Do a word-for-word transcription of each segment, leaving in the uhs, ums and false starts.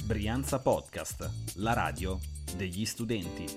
Brianza Podcast, la radio degli studenti.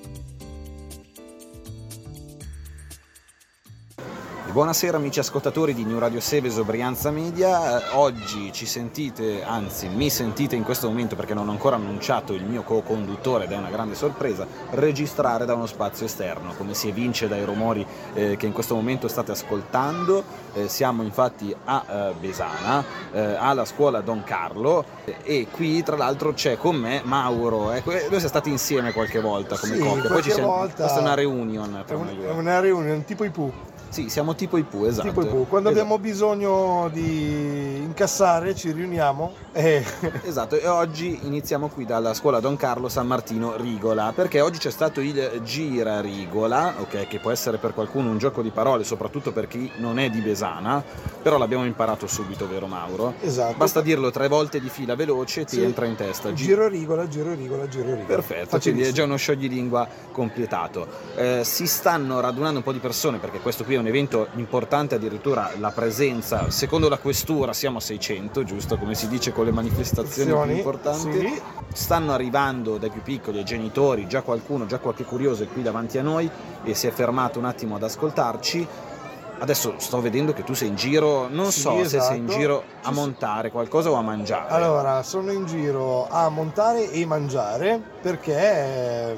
Buonasera amici ascoltatori di New Radio Seveso Brianza Media. Oggi ci sentite, anzi mi sentite in questo momento perché non ho ancora annunciato il mio co-conduttore ed è una grande sorpresa, registrare da uno spazio esterno, come si evince dai rumori eh, che in questo momento state ascoltando. Eh, siamo infatti a eh, Besana, eh, alla scuola Don Carlo, eh, e qui tra l'altro c'è con me Mauro. Ecco, noi siamo stati insieme qualche volta come sì, coppia, poi ci siamo... volta... questa è una reunion tra è, un, noi due. È una reunion tipo i Pooh. Sì, siamo tipo i Pooh, esatto. Tipo i Pooh. Quando esatto. abbiamo bisogno di incassare ci riuniamo e... Esatto, e oggi iniziamo qui dalla scuola Don Carlo San Martino Rigola, perché oggi c'è stato il Gira Rigola, ok, che può essere per qualcuno un gioco di parole, soprattutto per chi non è di Besana, però l'abbiamo imparato subito, vero Mauro? Esatto. Basta dirlo tre volte di fila veloce e ti sì. entra in testa. Gi- Giro Rigola, Giro Rigola, Giro Rigola. Perfetto, quindi è già uno scioglilingua completato. Eh, si stanno radunando un po' di persone perché questo qui è un evento importante, addirittura la presenza, secondo la questura siamo a seicento, giusto, come si dice con le manifestazioni più importanti. Sì. Stanno arrivando dai più piccoli ai genitori, già qualcuno, già qualche curioso è qui davanti a noi e si è fermato un attimo ad ascoltarci. Adesso sto vedendo che tu sei in giro, non sì, so esatto. se sei in giro a montare qualcosa o a mangiare. Allora, sono in giro a montare e mangiare perché ehm,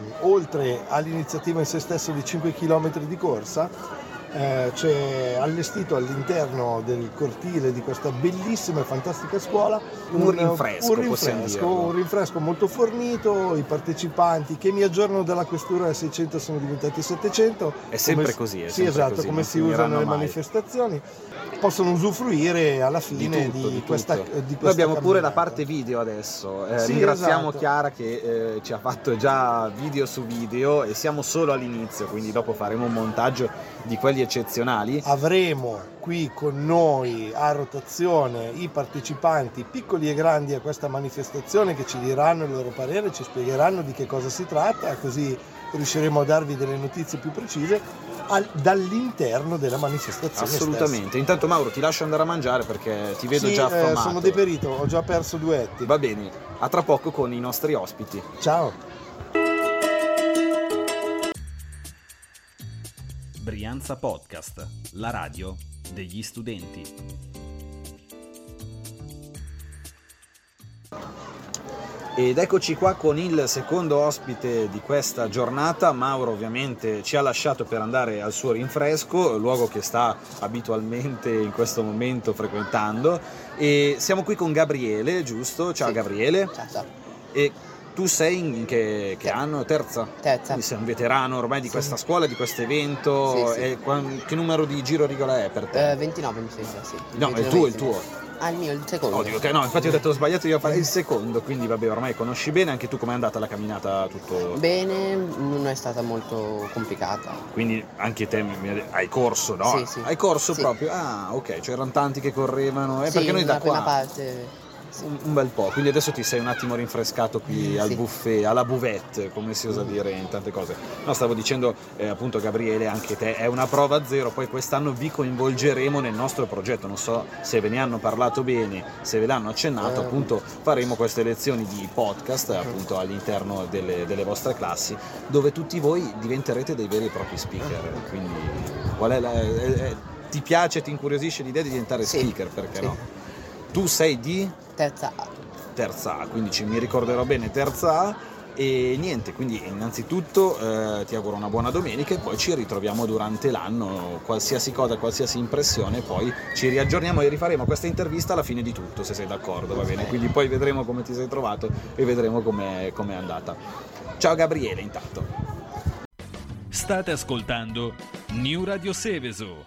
oltre all'iniziativa in se stesso di cinque chilometri di corsa, Eh, c'è allestito all'interno del cortile di questa bellissima e fantastica scuola un, un rinfresco, un rinfresco, un rinfresco molto fornito. I partecipanti che mi aggiorno dalla questura a seicento sono diventati settecento. È sempre come, così, è sì, sempre esatto, così, come si usa nelle mai. manifestazioni. Possono usufruire alla fine di, tutto, di, di, questa, tutto. di questa Noi abbiamo pure la camminata. parte video adesso, eh, sì, ringraziamo esatto. Chiara che eh, ci ha fatto già video su video e siamo solo all'inizio, quindi dopo faremo un montaggio di quelli eccezionali. Avremo qui con noi a rotazione i partecipanti piccoli e grandi a questa manifestazione che ci diranno il loro parere, ci spiegheranno di che cosa si tratta, così riusciremo a darvi delle notizie più precise al, dall'interno della manifestazione. Assolutamente. Stessa. Intanto Mauro ti lascio andare a mangiare perché ti vedo sì, già affamato. Eh, sono deperito, ho già perso due etti. Va bene, a tra poco con i nostri ospiti. Ciao. Brianza Podcast, la radio degli studenti. Ed eccoci qua con il secondo ospite di questa giornata. Mauro ovviamente ci ha lasciato per andare al suo rinfresco, luogo che sta abitualmente in questo momento frequentando, e siamo qui con Gabriele, giusto? Ciao sì. Gabriele. Ciao, ciao. E tu sei in che, che anno? Terza? Terza. Quindi sei un veterano ormai di sì. questa scuola, di questo evento. Sì, sì. E che numero di Giro Rigola è per te? Eh, ventinove mi sembra, sì. No, è il tuo, il tuo. Ah, il mio, il secondo. Oh, dico che no, infatti ho detto ho sbagliato, io a fare il secondo, quindi vabbè, ormai conosci bene. Anche tu com'è andata la camminata? Tutto bene, non è stata molto complicata. Quindi anche te hai corso, no? Sì, sì. Hai corso sì. proprio? Ah, ok, c'erano tanti che correvano, eh, sì, perché noi da la qua prima parte sì. un, un bel po', quindi adesso ti sei un attimo rinfrescato qui sì. al buffet, alla buvette, come si osa dire in tante cose. No, stavo dicendo eh, appunto Gabriele, anche te è una prova zero, poi quest'anno vi coinvolgeremo nel nostro progetto, non so se ve ne hanno parlato bene, se ve l'hanno accennato, eh. appunto faremo queste lezioni di podcast appunto all'interno delle, delle vostre classi, dove tutti voi diventerete dei veri e propri speaker, quindi qual è la, è, è, ti piace, ti incuriosisce l'idea di diventare sì. speaker, perché sì. no? Tu sei di? Terza A. Terza A, quindi ci, mi ricorderò bene terza A. E niente, quindi innanzitutto eh, ti auguro una buona domenica e poi ci ritroviamo durante l'anno, qualsiasi cosa, qualsiasi impressione, poi ci riaggiorniamo e rifaremo questa intervista alla fine di tutto, se sei d'accordo, va bene? Quindi poi vedremo come ti sei trovato e vedremo come è andata. Ciao Gabriele intanto. State ascoltando New Radio Seveso.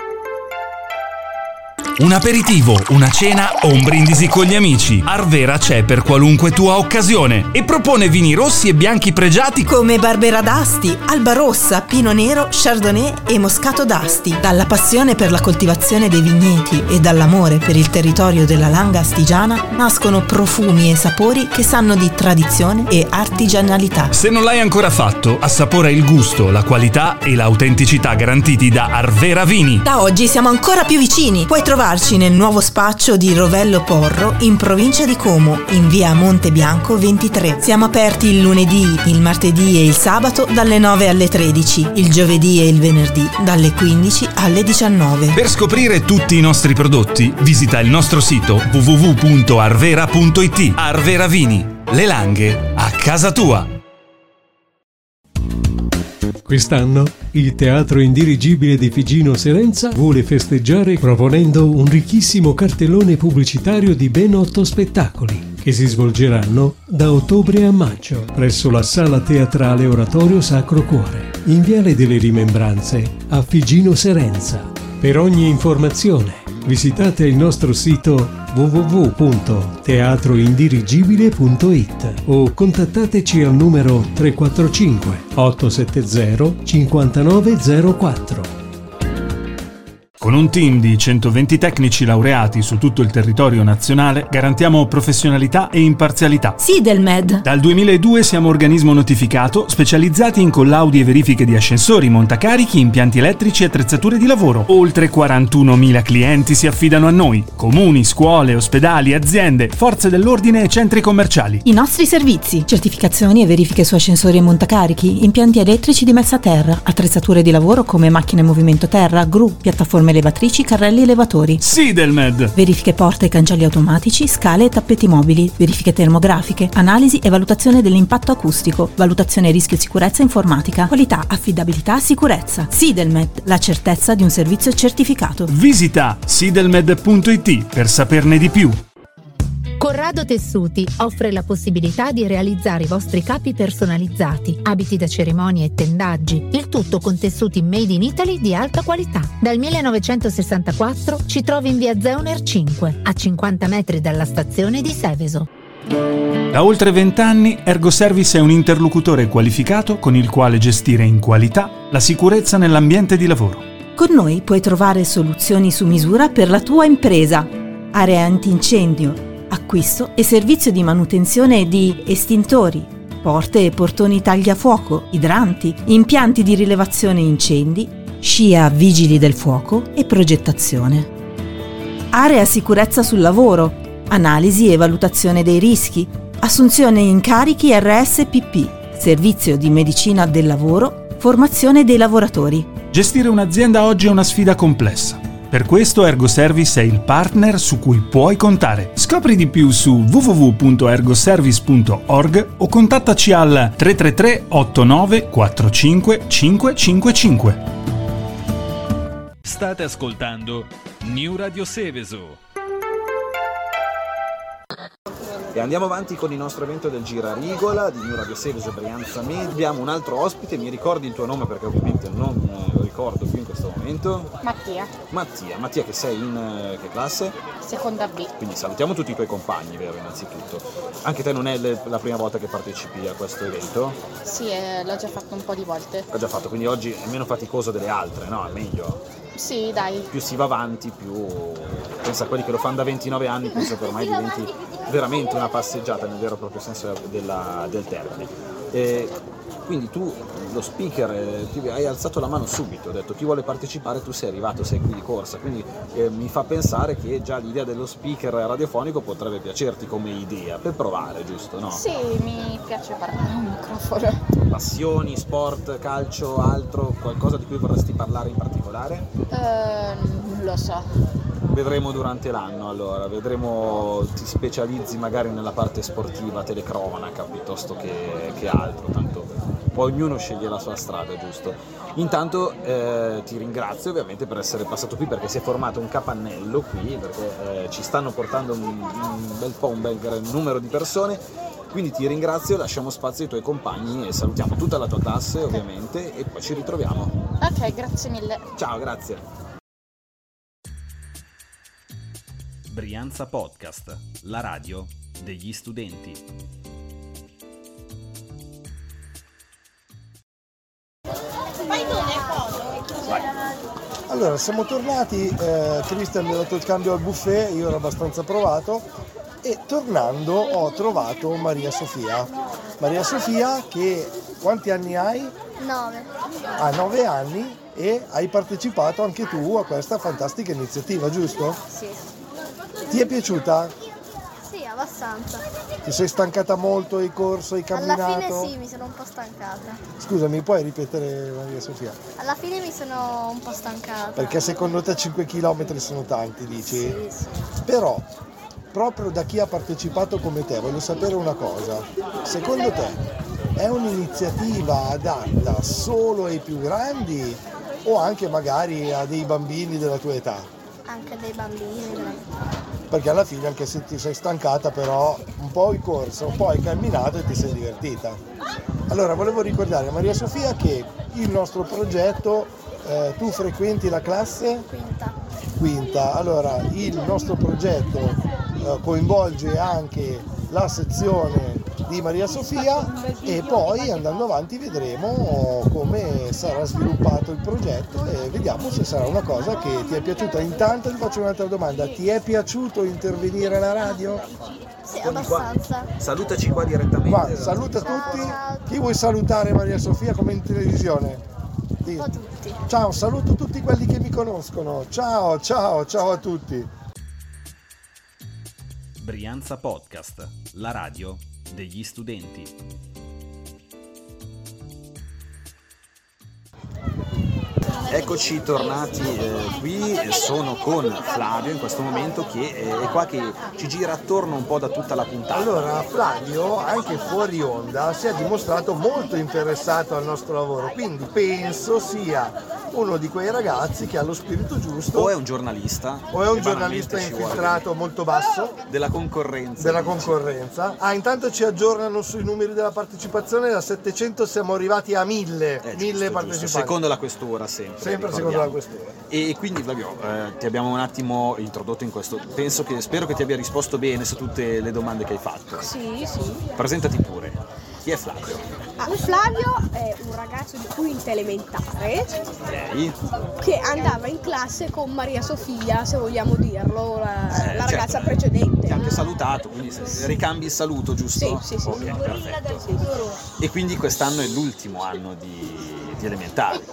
Un aperitivo, una cena o un brindisi con gli amici. Arvera c'è per qualunque tua occasione e propone vini rossi e bianchi pregiati come Barbera d'Asti, Alba Rossa, Pinot Nero, Chardonnay e Moscato d'Asti. Dalla passione per la coltivazione dei vigneti e dall'amore per il territorio della Langa Astigiana nascono profumi e sapori che sanno di tradizione e artigianalità. Se non l'hai ancora fatto, assapora il gusto, la qualità e l'autenticità garantiti da Arvera Vini. Da oggi siamo ancora più vicini. Puoi trovare trovarci nel nuovo spaccio di Rovello Porro in provincia di Como, in via Monte Bianco ventitré. Siamo aperti il lunedì, il martedì e il sabato dalle nove alle tredici, il giovedì e il venerdì dalle quindici alle diciannove. Per scoprire tutti i nostri prodotti, visita il nostro sito w w w punto arvera punto i t. Arvera Vini, le langhe a casa tua. Quest'anno il Teatro Indirigibile di Figino Serenza vuole festeggiare proponendo un ricchissimo cartellone pubblicitario di ben otto spettacoli che si svolgeranno da ottobre a maggio presso la Sala Teatrale Oratorio Sacro Cuore, in Viale delle Rimembranze a Figino Serenza. Per ogni informazione visitate il nostro sito w w w punto teatro indirigibile punto i t o contattateci al numero tre quattro cinque otto sette zero cinque nove zero quattro. Con un team di centoventi tecnici laureati su tutto il territorio nazionale garantiamo professionalità e imparzialità. Sidelmed. Dal duemiladue siamo organismo notificato specializzati in collaudi e verifiche di ascensori, montacarichi, impianti elettrici e attrezzature di lavoro. Oltre quarantunomila clienti si affidano a noi: comuni, scuole, ospedali, aziende, forze dell'ordine e centri commerciali. I nostri servizi: certificazioni e verifiche su ascensori e montacarichi, impianti elettrici di messa a terra, attrezzature di lavoro come macchine movimento terra, gru, piattaforme elevatrici, carrelli elevatori. Sidelmed. Verifiche porte e cancelli automatici, scale e tappeti mobili, verifiche termografiche, analisi e valutazione dell'impatto acustico, valutazione rischio sicurezza informatica, qualità, affidabilità, sicurezza. Sidelmed, la certezza di un servizio certificato. Visita sidelmed punto i t per saperne di più. Corrado Tessuti offre la possibilità di realizzare i vostri capi personalizzati, abiti da cerimonie e tendaggi, il tutto con tessuti made in Italy di alta qualità. Dal millenovecentosessantaquattro ci trovi in via Zeuner cinque, a cinquanta metri dalla stazione di Seveso. Da oltre vent'anni Ergoservice è un interlocutore qualificato con il quale gestire in qualità la sicurezza nell'ambiente di lavoro. Con noi puoi trovare soluzioni su misura per la tua impresa, area antincendio, acquisto e servizio di manutenzione di estintori, porte e portoni tagliafuoco, idranti, impianti di rilevazione incendi, scia vigili del fuoco e progettazione. Area sicurezza sul lavoro, analisi e valutazione dei rischi, assunzione incarichi R S P P, servizio di medicina del lavoro, formazione dei lavoratori. Gestire un'azienda oggi è una sfida complessa. Per questo Ergoservice è il partner su cui puoi contare. Scopri di più su w w w punto ergoservice punto org o contattaci al tre tre tre otto nove quattro cinque cinque cinque cinque. State ascoltando New Radio Seveso. E andiamo avanti con il nostro evento del Girarigola di New Radio Seveso Brianza Media. Abbiamo un altro ospite, mi ricordi il tuo nome perché ovviamente non lo ricordo più in questo momento. Mattia. Mattia, Mattia che sei in uh, che classe? Seconda B. Quindi salutiamo tutti i tuoi compagni, vero, innanzitutto. Anche te non è le, la prima volta che partecipi a questo evento? Sì, eh, l'ho già fatto un po' di volte. L'ho già fatto, quindi oggi è meno faticoso delle altre, no? È meglio. Sì, dai. Più si va avanti, più... Pensa a quelli che lo fanno da ventinove anni, penso che ormai diventi veramente una passeggiata nel vero e proprio senso della, del termine. E quindi tu, lo speaker, eh, ti, hai alzato la mano subito, ho detto chi vuole partecipare, tu sei arrivato, sei qui di corsa, quindi eh, mi fa pensare che già l'idea dello speaker radiofonico potrebbe piacerti come idea, per provare, giusto, no? Sì, mi piace parlare a un microfono. Passioni, sport, calcio, altro, qualcosa di cui vorresti parlare in particolare? Eh, non lo so. Vedremo durante l'anno, allora, vedremo, ti specializzi magari nella parte sportiva, telecronaca piuttosto che, che altro, tanto poi ognuno sceglie la sua strada, giusto? Intanto eh, ti ringrazio ovviamente per essere passato qui perché si è formato un capannello qui, perché eh, ci stanno portando un, un bel po', un bel numero di persone, quindi ti ringrazio, lasciamo spazio ai tuoi compagni e salutiamo tutta la tua classe ovviamente e poi ci ritroviamo. Ok, grazie mille. Ciao, grazie. Brianza Podcast, la radio degli studenti. Allora, siamo tornati, eh, Cristian mi ha dato il cambio al buffet, io ero abbastanza provato e tornando ho trovato Maria Sofia. Maria Sofia che quanti anni hai? nove. A nove anni e hai partecipato anche tu a questa fantastica iniziativa, giusto? Sì. Ti è piaciuta? Sì, abbastanza. Ti sei stancata molto, hai corso, hai camminato? Alla fine sì, mi sono un po' stancata. Scusami, puoi ripetere, Maria Sofia? Alla fine mi sono un po' stancata. Perché secondo te cinque chilometri sono tanti, dici? Sì, sì. Però, proprio da chi ha partecipato come te, voglio sapere una cosa. Secondo te è un'iniziativa adatta solo ai più grandi o anche magari a dei bambini della tua età? Anche dei bambini della mia età. Perché alla fine, anche se ti sei stancata, però un po' hai corso, un po' hai camminato e ti sei divertita. Allora, volevo ricordare a Maria Sofia che il nostro progetto, eh, tu frequenti la classe? Quinta. Quinta. Allora, il nostro progetto eh, coinvolge anche la sezione di Maria Sofia e poi andando avanti vedremo come sarà sviluppato il progetto e vediamo se sarà una cosa che ti è piaciuta. Intanto ti faccio un'altra domanda: ti è piaciuto intervenire alla radio? Sì, abbastanza. Salutaci qua direttamente. Qua, saluta tutti. Chi vuoi salutare, Maria Sofia, come in televisione? Un po' tutti. Ciao, saluto tutti quelli che mi conoscono. Ciao, ciao, ciao a tutti. Brianza Podcast, la radio degli studenti. Eccoci tornati eh, qui, sono con Flavio in questo momento che eh, è qua che ci gira attorno un po' da tutta la puntata. Allora, Flavio, anche fuori onda, si è dimostrato molto interessato al nostro lavoro, quindi penso sia uno di quei ragazzi che ha lo spirito giusto. O è un giornalista. O è un giornalista infiltrato molto basso. Della concorrenza. Della concorrenza. Ah, intanto ci aggiornano sui numeri della partecipazione, da settecento siamo arrivati a mille, eh, mille giusto, partecipanti. Giusto. Secondo la questura sempre. Sempre secondo la questura. E quindi Flavio, eh, ti abbiamo un attimo introdotto in questo, penso che, spero che ti abbia risposto bene su tutte le domande che hai fatto. Sì, sì. Presentati pure. Chi è Flavio? Ah, Flavio è un ragazzo di quinta elementare Lei? che andava in classe con Maria Sofia, se vogliamo dirlo, la, Eh, la ragazza certo. precedente. Ti ha anche salutato, quindi se ricambi il saluto, giusto? Sì, sì, sì. Ok, perfetto. E quindi quest'anno è l'ultimo anno di, di elementari.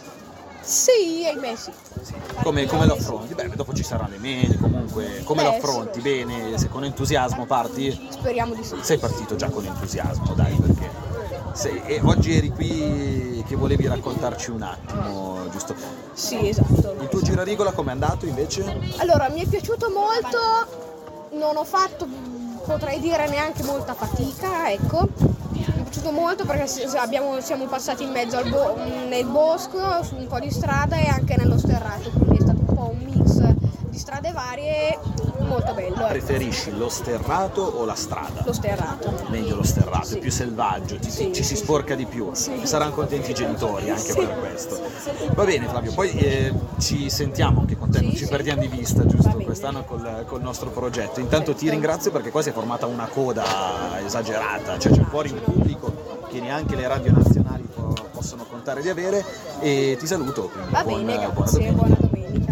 Sì, ahimè sì. Sì. Come, come lo affronti? Beh, dopo ci saranno le medie, comunque, come Beh, lo affronti? Bene, se con entusiasmo parti? Speriamo di sì. Sei partito già con entusiasmo, dai, perché sei, e oggi eri qui che volevi raccontarci un attimo, giusto? Sì, esatto. Il tuo girarigola com'è andato invece? Allora, mi è piaciuto molto, non ho fatto, potrei dire, neanche molta fatica, ecco. Mi è piaciuto molto perché abbiamo, siamo passati in mezzo al bo- nel bosco, su un po' di strada e anche nello sterrato, quindi è stato un po' un mix di strade varie, molto bello. Preferisci lo sterrato o la strada? Lo sterrato. Meglio lo sterrato, Sì. è più selvaggio, ti- Sì, ci si sì, sporca di più. Sì. Saranno contenti i genitori anche Sì. per questo. Va bene Flavio, poi eh, ci sentiamo anche con te, Sì, non ci sì. perdiamo di vista, giusto, quest'anno col, col nostro progetto. Intanto ti ringrazio perché qua si è formata una coda esagerata, cioè c'è fuori un pubblico che neanche le radio nazionali po- possono contare di avere e ti saluto. quindi Va buon- bene, buona grazie, domenica. buona domenica.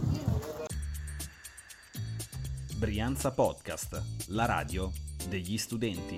Brianza Podcast, la radio degli studenti.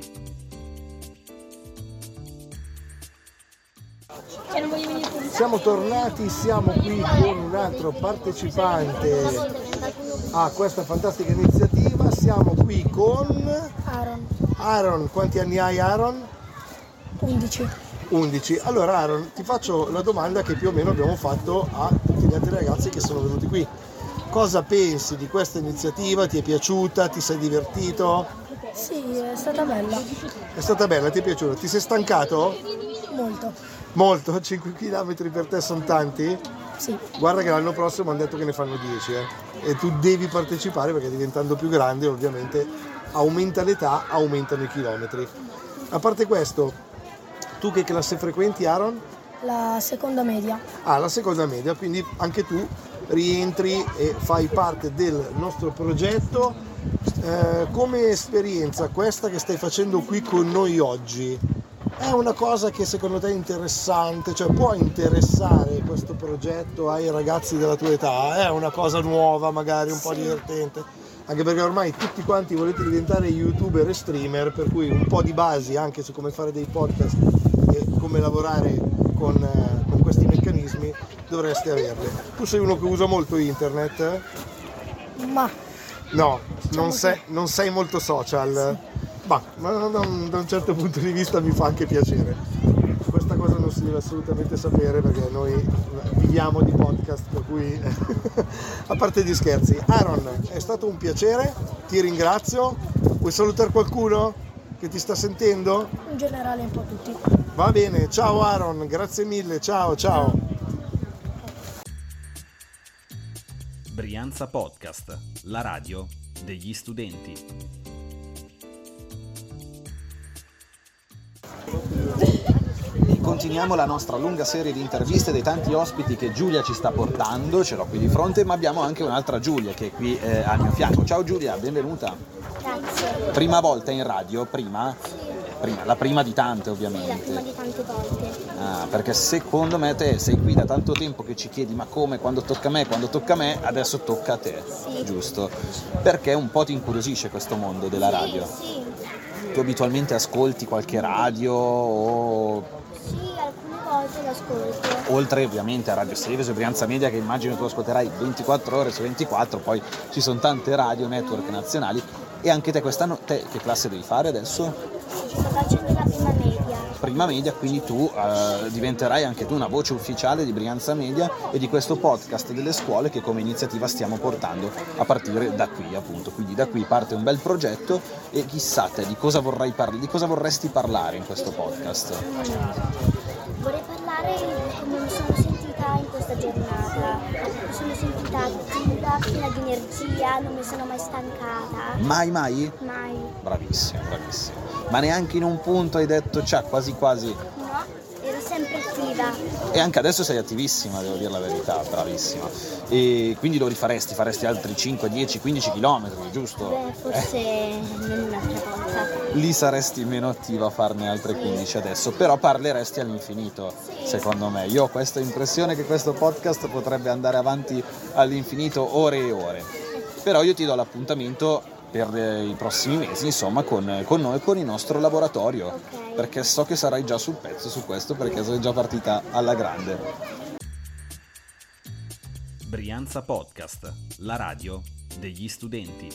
Siamo tornati, siamo qui con un altro partecipante a questa fantastica iniziativa. Siamo qui con Aaron. Aaron. Quanti anni hai, Aaron? undici. undici. Allora Aaron, ti faccio la domanda che più o meno abbiamo fatto a tutti gli altri ragazzi che sono venuti qui. Cosa pensi di questa iniziativa? Ti è piaciuta? Ti sei divertito? Sì, è stata bella. È stata bella, ti è piaciuta? Ti sei stancato? Molto. Molto? cinque chilometri per te sono tanti? Sì. Guarda che l'anno prossimo hanno detto che ne fanno dieci eh? E tu devi partecipare perché diventando più grande ovviamente aumenta l'età, aumentano i chilometri. A parte questo, tu che classe frequenti, Aaron? La seconda media. Ah, la seconda media, quindi anche tu rientri e fai parte del nostro progetto. Eh, come esperienza questa che stai facendo qui con noi oggi è una cosa che secondo te è interessante, cioè può interessare questo progetto ai ragazzi della tua età? È una cosa nuova, magari un po' divertente, anche perché ormai tutti quanti volete diventare youtuber e streamer, per cui un po' di basi anche su come fare dei podcast e come lavorare con, eh, con questi meccanismi dovreste averle. Tu sei uno che usa molto internet? Ma No, non sei, non sei molto social? Ma, ma da, un, da un certo punto di vista mi fa anche piacere. Questa cosa non si deve assolutamente sapere perché noi viviamo di podcast, per cui a parte gli scherzi. Aaron, è stato un piacere, ti ringrazio. Vuoi salutare qualcuno che ti sta sentendo? in generale un po' tutti. Va bene, ciao Aaron, grazie mille, ciao ciao. Brianza Podcast, la radio degli studenti. E continuiamo la nostra lunga serie di interviste dei tanti ospiti che Giulia ci sta portando, ce l'ho qui di fronte, ma abbiamo anche un'altra Giulia che è qui eh, al mio fianco. Ciao Giulia, benvenuta. Grazie. Prima volta in radio? Prima? Sì. Prima, la prima di tante Sì, la ovviamente. prima di tante volte. Ah, perché secondo me te sei qui da tanto tempo che ci chiedi ma come, quando tocca a me, quando tocca a me, adesso tocca a te, Sì. giusto? Perché un po' ti incuriosisce questo mondo della radio. Sì, sì. Tu abitualmente ascolti qualche radio o Sì, alcune volte l'ascolto. oltre ovviamente a Radio Seveso e Brianza Media che immagino tu ascolterai ventiquattro ore su ventiquattro, poi ci sono tante radio network nazionali e anche te quest'anno, te che classe devi fare adesso? Sto facendo la prima media. Prima media, quindi tu eh, diventerai anche tu una voce ufficiale di Brianza Media e di questo podcast delle scuole che come iniziativa stiamo portando a partire da qui appunto, quindi da qui parte un bel progetto e chissà te di cosa vorrai parlare, di cosa vorresti parlare in questo podcast? Vorrei parlare di come mi sono sentita in questa giornata. Mi sono sentita attiva, piena di energia, non mi sono mai stancata. Mai mai? Mai. Bravissimo, bravissimo. Ma neanche in un punto hai detto ciao quasi quasi. No, ero sempre attiva. E anche adesso sei attivissima, devo dire la verità, bravissima. E quindi lo rifaresti, faresti altri cinque, dieci, quindici chilometri, giusto? Beh, forse non un'altra volta. Lì saresti meno attiva a farne altre quindici adesso, però parleresti all'infinito, secondo me. Io ho questa impressione che questo podcast potrebbe andare avanti all'infinito ore e ore. Però io ti do l'appuntamento per i prossimi mesi, insomma, con, con noi, con il nostro laboratorio, Okay. perché so che sarai già sul pezzo su questo, perché sei già partita alla grande. Brianza Podcast, la radio degli studenti.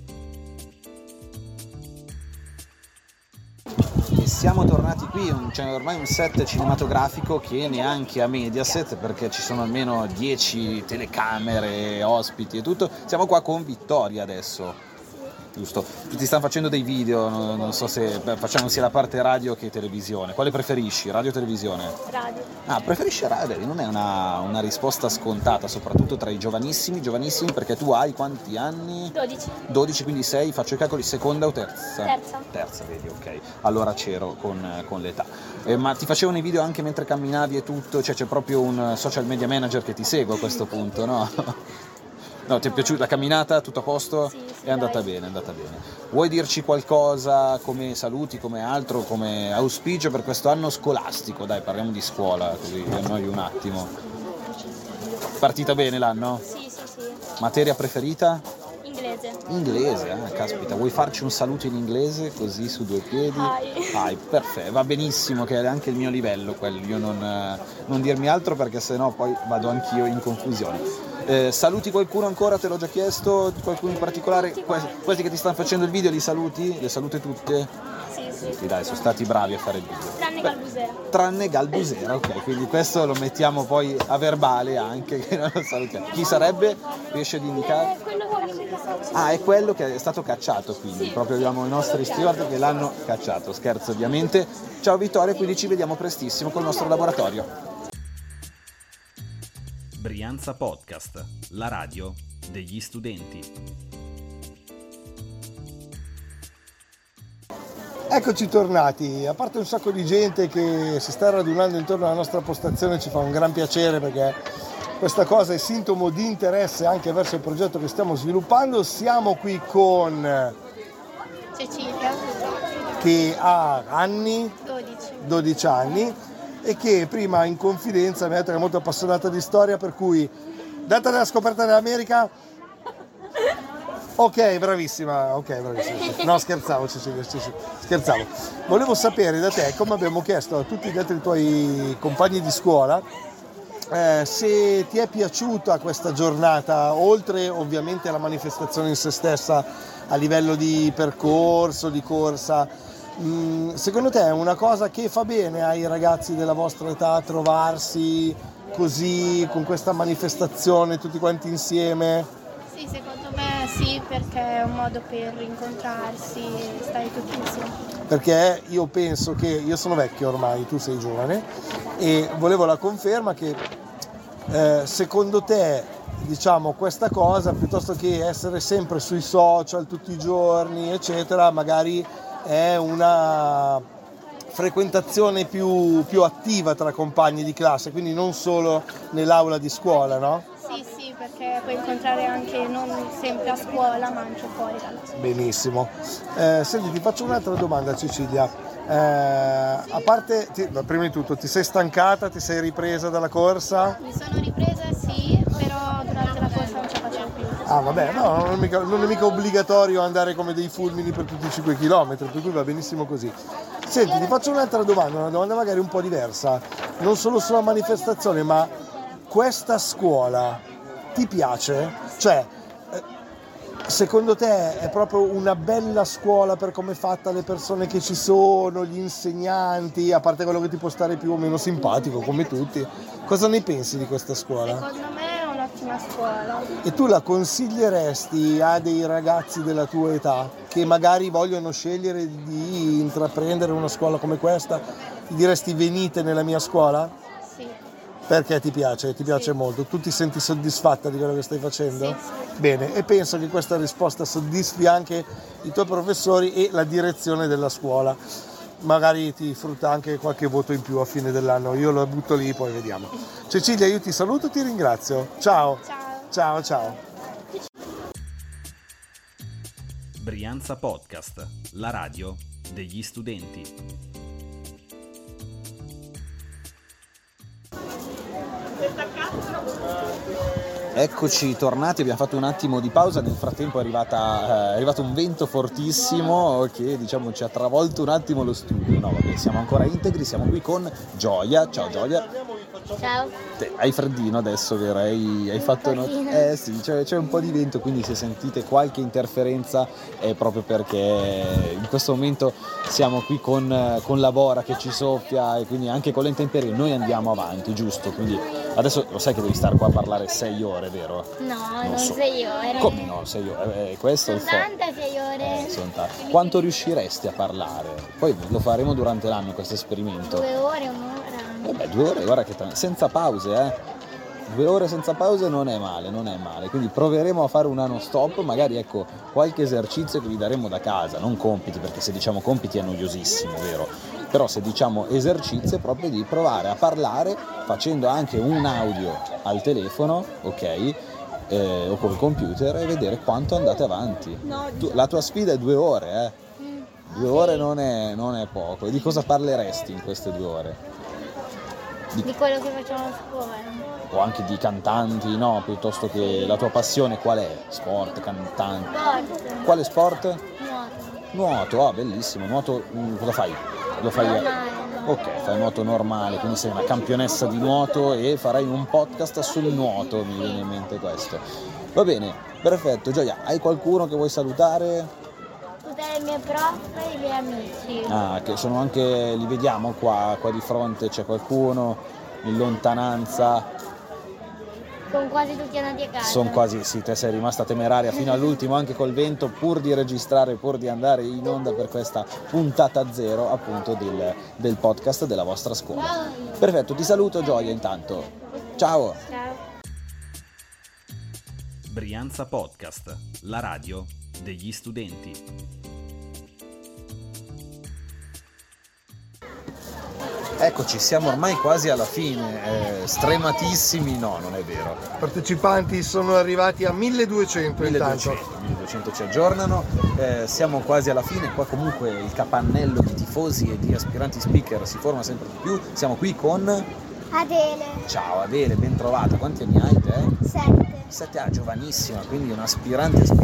E siamo tornati qui, un- c'è ormai un set cinematografico che neanche a Mediaset, perché ci sono almeno dieci telecamere, ospiti e tutto. Siamo qua con Vittoria adesso. Giusto, ti stanno facendo dei video, non, non so se beh, facciamo sia la parte radio che televisione. Quale preferisci, radio o televisione? Radio. Ah, preferisci radio? Non è una, una risposta scontata, soprattutto tra i giovanissimi, giovanissimi perché tu hai quanti anni? dodici. dodici, quindi sei, faccio i calcoli, seconda o terza? Terza. Terza, vedi, ok. Allora c'ero con, con l'età. Eh, ma ti facevano i video anche mentre camminavi e tutto? Cioè c'è proprio un social media manager che ti segue a questo punto, no? No, ti è piaciuta la camminata? Tutto a posto? Sì, sì, È andata dai. bene, è andata bene. Vuoi dirci qualcosa come saluti, come altro, come auspicio per questo anno scolastico? Dai, parliamo di scuola, così vi annoio un attimo. Partita bene l'anno? Sì, sì, sì. Materia preferita? Inglese. Inglese, eh, caspita, vuoi farci un saluto in inglese così su due piedi? Hi. Hi, perfetto, va benissimo, che è anche il mio livello quello, io non, eh, non dirmi altro perché sennò poi vado anch'io in confusione. Eh, saluti qualcuno ancora, te l'ho già chiesto, qualcuno in particolare? Que- questi che ti stanno facendo il video li saluti? Le salute tutte? Sì, sì. Sì, dai, sono stati bravi a fare il video. Tranne Galbusera. Tranne Galbusera, ok, quindi questo lo mettiamo poi a verbale anche, che non lo salutiamo. Chi sarebbe? Riesce ad indicare? Quello che mi Ah, è quello che è stato cacciato, quindi proprio abbiamo i nostri steward che l'hanno cacciato, scherzo ovviamente. Ciao Vittoria, quindi ci vediamo prestissimo col nostro laboratorio. Brianza Podcast, la radio degli studenti. Eccoci tornati, a parte un sacco di gente che si sta radunando intorno alla nostra postazione, ci fa un gran piacere perché questa cosa è sintomo di interesse anche verso il progetto che stiamo sviluppando. Siamo qui con Cecilia. che ha anni, dodici. dodici anni, e che prima in confidenza mi ha detto che è molto appassionata di storia, per cui data la scoperta dell'America Ok, bravissima, ok, bravissima. No, scherzavo, Cecilia, scherzavo. Volevo sapere da te, come abbiamo chiesto a tutti gli altri tuoi compagni di scuola, eh, se ti è piaciuta questa giornata, oltre ovviamente alla manifestazione in se stessa a livello di percorso, di corsa. mh, secondo te è una cosa che fa bene ai ragazzi della vostra età trovarsi così, con questa manifestazione tutti quanti insieme? Sì, secondo me sì, perché è un modo per incontrarsi e stare tutti insieme. Perché io penso che, io sono vecchio ormai, tu sei giovane, e volevo la conferma che eh, secondo te, diciamo, questa cosa, piuttosto che essere sempre sui social tutti i giorni, eccetera, magari è una frequentazione più, più attiva tra compagni di classe, quindi non solo nell'aula di scuola, no? Sì, sì, perché puoi incontrare anche non sempre a scuola, ma anche fuori dalla scuola. Benissimo. Eh, senti, ti faccio un'altra domanda, Cecilia. Eh, a parte, ti, prima di tutto, ti sei stancata, ti sei ripresa dalla corsa? Mi sono ripresa, sì, però durante la corsa non ce la facevo più. Ah vabbè, no, non è, mica, non è mica obbligatorio andare come dei fulmini per tutti i cinque chilometri, per cui va benissimo così. Senti, ti faccio un'altra domanda, una domanda magari un po' diversa, non solo sulla manifestazione, ma questa scuola ti piace? Cioè, secondo te è proprio una bella scuola per come è fatta, le persone che ci sono, gli insegnanti, a parte quello che ti può stare più o meno simpatico come tutti? Cosa ne pensi di questa scuola? Secondo me è un'ottima scuola. E tu la consiglieresti a dei ragazzi della tua età che magari vogliono scegliere di intraprendere una scuola come questa? Gli diresti venite nella mia scuola? Sì. Perché ti piace? Ti piace sì. molto? Tu ti senti soddisfatta di quello che stai facendo? Sì, sì. Bene, e penso che questa risposta soddisfi anche i tuoi professori e la direzione della scuola. Magari ti frutta anche qualche voto in più a fine dell'anno, io lo butto lì, poi vediamo. Cecilia, io ti saluto e ti ringrazio. Ciao. Ciao. Ciao, ciao. Brianza Podcast, la radio degli studenti. Eccoci tornati, abbiamo fatto un attimo di pausa, nel frattempo è, arrivata, eh, è arrivato un vento fortissimo che diciamo ci ha travolto un attimo lo studio. No vabbè, siamo ancora integri, siamo qui con Gioia. Ciao Gioia. Ciao. Te, hai freddino adesso, vero? Hai, hai fatto un not- Eh sì, c'è, c'è un po' di vento, quindi se sentite qualche interferenza è proprio perché in questo momento siamo qui con, con la Bora che ci soffia e quindi anche con le intemperie noi andiamo avanti, giusto? Quindi adesso lo sai che devi stare qua a parlare sei ore, vero? No, non, non so. sei ore. Come no, sei ore? Eh, questo è il Sono fo- tante sei ore. Eh, sono t- Quanto riusciresti a parlare? Poi lo faremo durante l'anno questo esperimento. Due ore, un'ora. Vabbè, due ore, guarda che t- senza pause, eh. Due ore senza pause non è male, non è male. Quindi proveremo a fare un non stop, magari ecco qualche esercizio che vi daremo da casa, non compiti, perché se diciamo compiti è noiosissimo, vero? Però se diciamo esercizio è proprio di provare a parlare facendo anche un audio al telefono, ok? Eh, o col computer e vedere quanto andate avanti. Tu, la tua sfida è due ore, eh? Due ore non è, non è poco. E di cosa parleresti in queste due ore? Di, di quello che facciamo a scuola. O anche di cantanti, no? Piuttosto che la tua passione qual è? Sport, cantanti? Sport. Quale sport? Nuoto. Nuoto, ah bellissimo. Nuoto, mm, cosa fai? Lo fai? Normale. Ok, fai nuoto normale, quindi sei una campionessa di nuoto e farai un podcast sul nuoto, mi viene in mente questo. Va bene, perfetto. Gioia, hai qualcuno che vuoi salutare? Tutte le mie prof e i miei amici. Ah, che sono anche, li vediamo qua, qua di fronte c'è qualcuno in lontananza. Sono quasi tutti andati a casa. Sono quasi, sì, te sei rimasta temeraria fino all'ultimo anche col vento, pur di registrare, pur di andare in onda per questa puntata zero appunto del, del podcast della vostra scuola. Perfetto, ti saluto Gioia intanto. Ciao! Ciao. Brianza Podcast, la radio degli studenti. Eccoci, siamo ormai quasi alla fine, eh, strematissimi, no, non è vero. I partecipanti sono arrivati a milleduecento intanto. milleduecento, milleduecento ci aggiornano, eh, siamo quasi alla fine, qua comunque il capannello di tifosi e di aspiranti speaker si forma sempre di più. Siamo qui con Adele. Ciao Adele, ben trovata. Quanti anni hai te? Sette. Sette, ah, giovanissima, quindi un aspirante speaker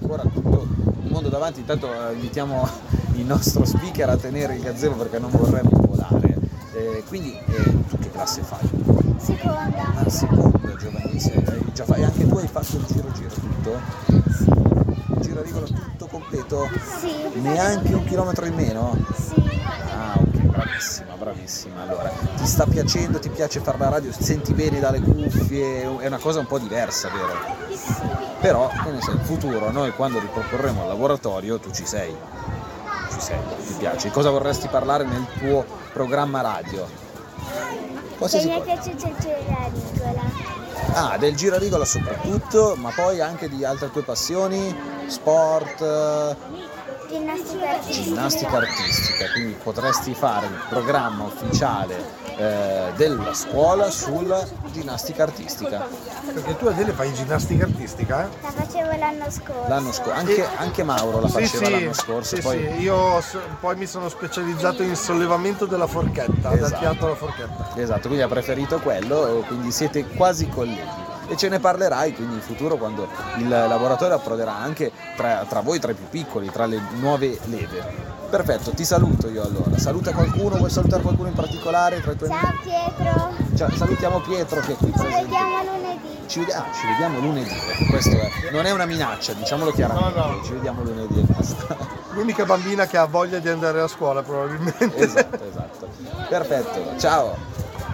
ancora tutto il mondo davanti. Intanto eh, invitiamo il nostro speaker a tenere il gazebo perché non vorremmo volare. Eh, quindi eh, tu che classe fai? Seconda. Ah, seconda, giovanissima. Hai già fa- e anche tu hai fatto il giro giro tutto? Sì. Giro rigolo tutto completo? Sì. Neanche un chilometro in meno? Sì. Ah, ok, bravissima, bravissima. Allora, ti sta piacendo, ti piace fare la radio, senti bene dalle cuffie, è una cosa un po' diversa, vero? Sì. Però, che ne sai, in futuro, noi quando riproporremo al laboratorio, tu ci sei. Ci sei, ti piace. Cosa vorresti parlare nel tuo programma radio? Che mi è piaciuto il girarigola. Ah, del girarigola soprattutto, ma poi anche di altre tue passioni, sport, Ginnastica artistica. ginnastica artistica, quindi potresti fare il programma ufficiale eh, della scuola sulla ginnastica artistica. Perché tu Adele fai ginnastica artistica? Eh? La facevo l'anno scorso. L'anno scorso, anche, anche Mauro la faceva sì, sì, l'anno scorso. Sì, poi... sì. Io so- poi mi sono specializzato in sollevamento della forchetta, Esatto. dal piatto alla forchetta. Esatto, quindi ha preferito quello, quindi siete quasi colleghi. E ce ne parlerai quindi in futuro quando il laboratorio approderà anche tra, tra voi, tra i più piccoli, tra le nuove leve. Perfetto, ti saluto io allora. Saluta qualcuno, vuoi salutare qualcuno in particolare tra i tuoi Ciao Pietro. Ciao, salutiamo Pietro che è qui Ci presente. vediamo lunedì. Ci, vedi- ah, ci vediamo lunedì, questo è. Non è una minaccia, diciamolo chiaramente. No, no. Ci vediamo lunedì e basta. L'unica bambina che ha voglia di andare a scuola probabilmente. Esatto, esatto. Perfetto, ciao.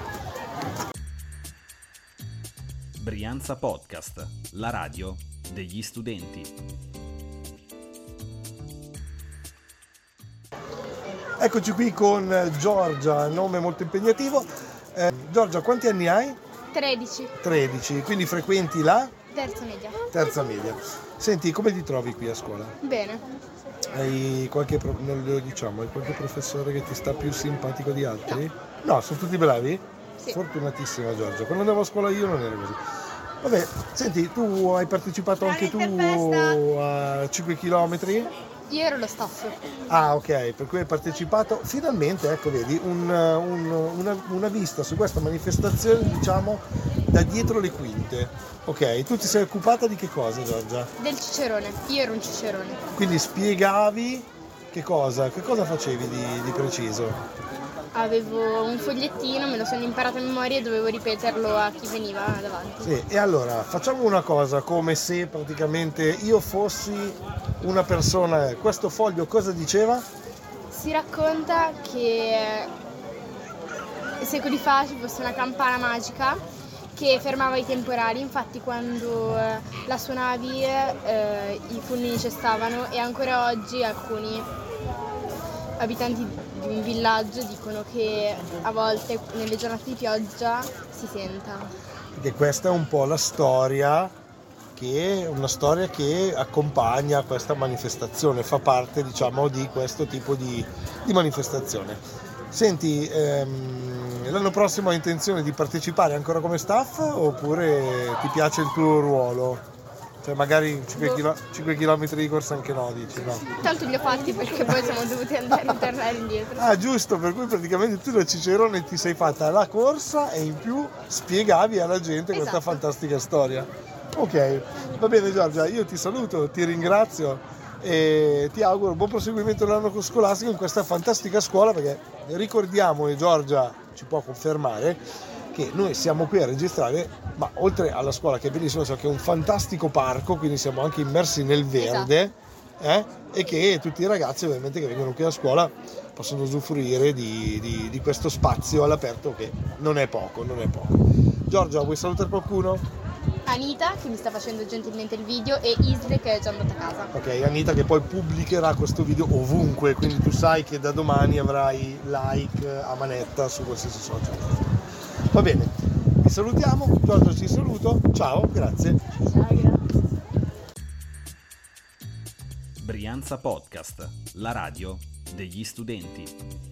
Brianza Podcast, la radio degli studenti. Eccoci qui con Giorgia, nome molto impegnativo. Eh, Giorgia, quanti anni hai? tredici. tredici, quindi frequenti la Terza media. terza media. Senti, come ti trovi qui a scuola? Bene. Hai qualche, pro- non lo diciamo, hai qualche professore che ti sta più simpatico di altri? No, no sono tutti bravi? Sì. Fortunatissima Giorgia, quando andavo a scuola io non ero così. Vabbè, senti, tu hai partecipato anche tu a cinque chilometri? Io ero lo staff. Ah, ok, per cui hai partecipato. Finalmente, ecco, vedi, un, un, una, una vista su questa manifestazione, diciamo, da dietro le quinte. Ok, tu ti sei occupata di che cosa, Giorgia? Del cicerone. Io ero un cicerone. Quindi spiegavi che cosa? Che cosa facevi di, di preciso? Avevo un fogliettino, me lo sono imparato a memoria e dovevo ripeterlo a chi veniva davanti. Sì, e allora facciamo una cosa come se praticamente io fossi una persona. Questo foglio cosa diceva? Si racconta che secoli fa ci fosse una campana magica che fermava i temporali, infatti quando eh, la suonavi eh, i fulmini cestavano e ancora oggi alcuni abitanti di un villaggio dicono che a volte nelle giornate di pioggia si senta. Perché questa è un po' la storia che una storia che accompagna questa manifestazione, fa parte, diciamo, di questo tipo di, di manifestazione. Senti, ehm, l'anno prossimo hai intenzione di partecipare ancora come staff oppure ti piace il tuo ruolo? Cioè magari cinque chilometri di corsa anche no, dici no? Tanto li ho fatti perché poi siamo dovuti andare a tornare indietro. Ah, giusto, per cui praticamente tu da Cicerone ti sei fatta la corsa e in più spiegavi alla gente questa Esatto. fantastica storia. Ok, va bene Giorgia, io ti saluto, ti ringrazio e ti auguro buon proseguimento dell'anno scolastico in questa fantastica scuola, perché ricordiamo, e Giorgia ci può confermare, che noi siamo qui a registrare, ma oltre alla scuola che è bellissima, so che è un fantastico parco, quindi siamo anche immersi nel verde, eh? E che tutti i ragazzi ovviamente che vengono qui a scuola possono usufruire di, di, di questo spazio all'aperto che non è poco, non è poco. Giorgia, vuoi salutare qualcuno? Anita che mi sta facendo gentilmente il video e Isle che è già andata a casa. Ok, Anita che poi pubblicherà questo video ovunque, quindi tu sai che da domani avrai like a manetta su qualsiasi social. Va bene, vi salutiamo, Giorgia ci saluto, ciao, grazie. Ciao, grazie. Brianza Podcast, la radio degli studenti.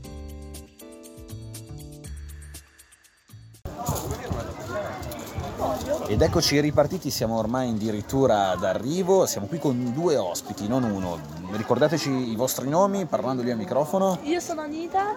Ed eccoci ripartiti, siamo ormai addirittura d'arrivo, siamo qui con due ospiti, non uno. Ricordateci i vostri nomi parlandoli al microfono. Io sono Anita.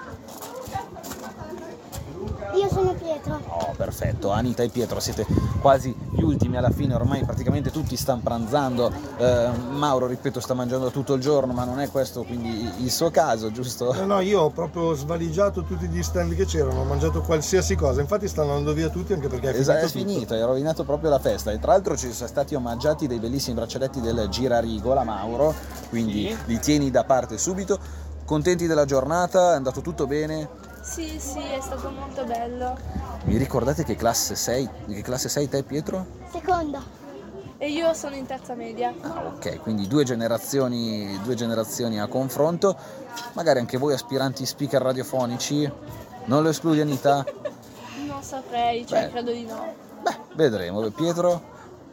Io sono Pietro. Oh, perfetto, Anita e Pietro, siete quasi gli gli ultimi alla fine, ormai praticamente tutti stanno pranzando, eh, Mauro, ripeto, sta mangiando tutto il giorno, ma non è questo quindi il suo caso, giusto? No, no, io ho proprio svaligiato tutti gli stand che c'erano, ho mangiato qualsiasi cosa, infatti stanno andando via tutti anche perché è finito Esatto, è tutto. finito, hai rovinato proprio la festa. E tra l'altro ci sono stati omaggiati dei bellissimi braccialetti del Girarigola, Mauro, quindi Sì. li tieni da parte subito. Contenti della giornata? È andato tutto bene? Sì, sì, è stato molto bello. Mi ricordate che classe sei? Di che classe sei te, Pietro? Seconda. E io sono in terza media. Ah, ok, quindi due generazioni, due generazioni a confronto. Magari anche voi aspiranti speaker radiofonici? Non lo escludi, Anita? Non saprei, cioè Beh. credo di no. Beh, vedremo. Pietro?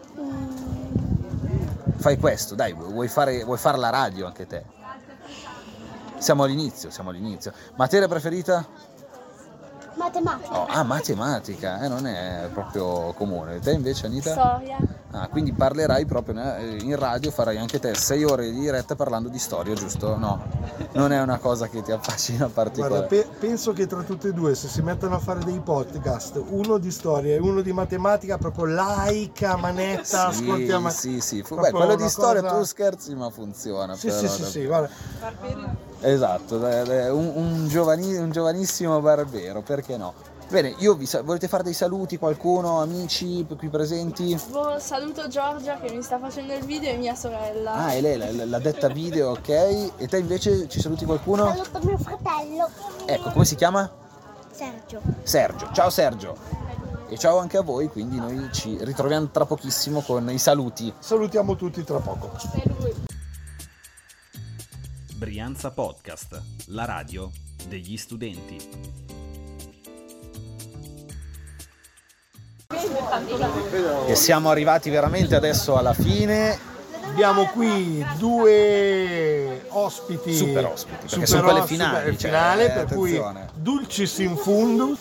Fai questo, dai, vuoi fare, vuoi fare la radio anche te? Siamo all'inizio, siamo all'inizio. Materia preferita? Matematica. Oh, ah, matematica, eh, non è proprio comune. Te invece, Anita? Storia. Ah, quindi parlerai proprio in radio, farai anche te sei ore di diretta parlando di storia, giusto? No, non è una cosa che ti affascina particolare. Guarda, pe- penso che tra tutte e due, se si mettono a fare dei podcast, uno di storia e uno di matematica, proprio laica, manetta, Sì, ascoltiamo. sì, sì. Fu- Proprio Beh, quello una di storia cosa- tu scherzi, ma funziona. Sì, però, sì, sì, sì, guarda. Esatto, eh, eh, un, un, giovani- un giovanissimo barbero, perché no? Bene, io vi sa- volete fare dei saluti, qualcuno, amici qui presenti? Boh, saluto Giorgia che mi sta facendo il video e mia sorella. Ah, è lei, la- l'ha detta video, ok. E te invece ci saluti qualcuno? Saluto mio fratello. Ecco, come si chiama? Sergio. Sergio. Ciao Sergio. E ciao anche a voi, quindi noi ci ritroviamo tra pochissimo con i saluti. Salutiamo tutti tra poco. Brianza Podcast, la radio degli studenti. E siamo arrivati veramente adesso alla fine. Abbiamo qui due ospiti. Super ospiti, perché super sono quelle os- finali, super cioè, finale, eh, per attenzione. cui dulcis in fundus.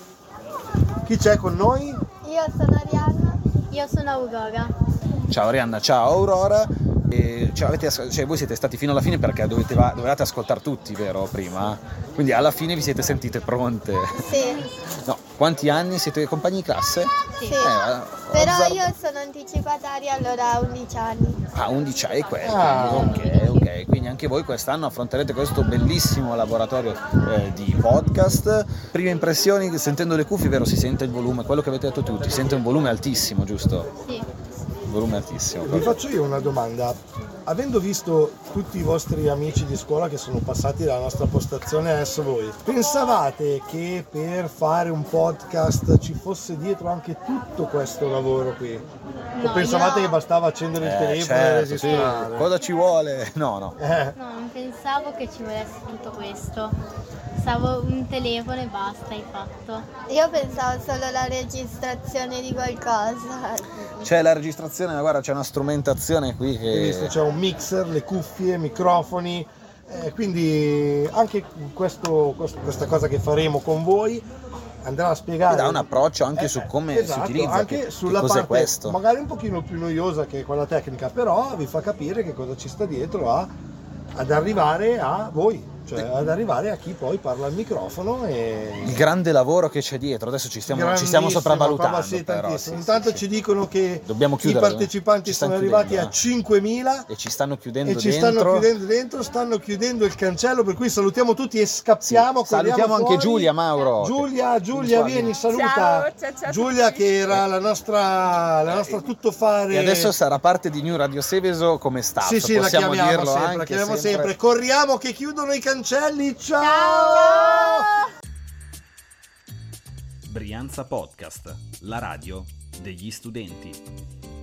Chi c'è con noi? Io sono Arianna. Io sono Aurora. Ciao Arianna, ciao Aurora. E, cioè, avete as- cioè, voi siete stati fino alla fine perché dovete, va- dovevate ascoltare tutti, vero? Prima? Quindi alla fine vi siete sentite pronte. Sì. No, quanti anni siete compagni di classe? Sì. Eh, ho Però osserv- io sono anticipataria, allora ho undici anni. Ah, undici anni, quello. Ah. Ok, ok. Quindi anche voi quest'anno affronterete questo bellissimo laboratorio eh, di podcast. Prime impressioni, sentendo le cuffie, vero? Si sente il volume, quello che avete detto tutti, si sente un volume altissimo, giusto? Sì. Volume altissimo. Vi faccio io una domanda. Avendo visto tutti i vostri amici di scuola che sono passati dalla nostra postazione adesso voi, pensavate che per fare un podcast ci fosse dietro anche tutto questo lavoro qui? O No, pensavate io- che bastava accendere il Eh, telefono e certo, sì. registrare? Cosa ci vuole? No, no. Eh. No, non pensavo che ci volesse tutto questo. Pensavo un telefono e basta, hai fatto. Io pensavo solo alla registrazione di qualcosa. C'è la registrazione, ma guarda, c'è una strumentazione qui Hai visto, che... c'è un mixer, le cuffie, microfoni, eh, quindi anche questo, questo- questa cosa che faremo con voi andrà a spiegare. dà un approccio anche Eh, su come esatto, si utilizza, anche che, che sulla cos'è parte questo. magari un pochino più noiosa che quella tecnica, però vi fa capire che cosa ci sta dietro a, ad arrivare a voi, cioè ad arrivare a chi poi parla al microfono e Il grande lavoro che c'è dietro, adesso ci stiamo, ci stiamo grandissimo, sopravvalutando. proprio sì, però, tantissimo. sì, Intanto sì, ci sì. dicono che Dobbiamo i chiudere, partecipanti ci stanno sono arrivati chiudendo, a eh. cinquemila E ci stanno chiudendo e ci dentro. stanno chiudendo dentro, stanno chiudendo il cancello, per cui salutiamo tutti e scappiamo. Sì, salutiamo corriamo anche fuori. Giulia, Mauro. Giulia, Giulia, qua, vieni, vieni. saluta. Ciao, ciao, ciao a Giulia tutti. che era la nostra, la nostra tuttofare. E adesso sarà parte di New Radio Seveso come staff. Sì, sì, la possiamo chiamiamo dirlo sempre, anche la chiamiamo sempre. Corriamo che chiudono i cancelli. Ciao! Brianza Podcast, la radio degli studenti.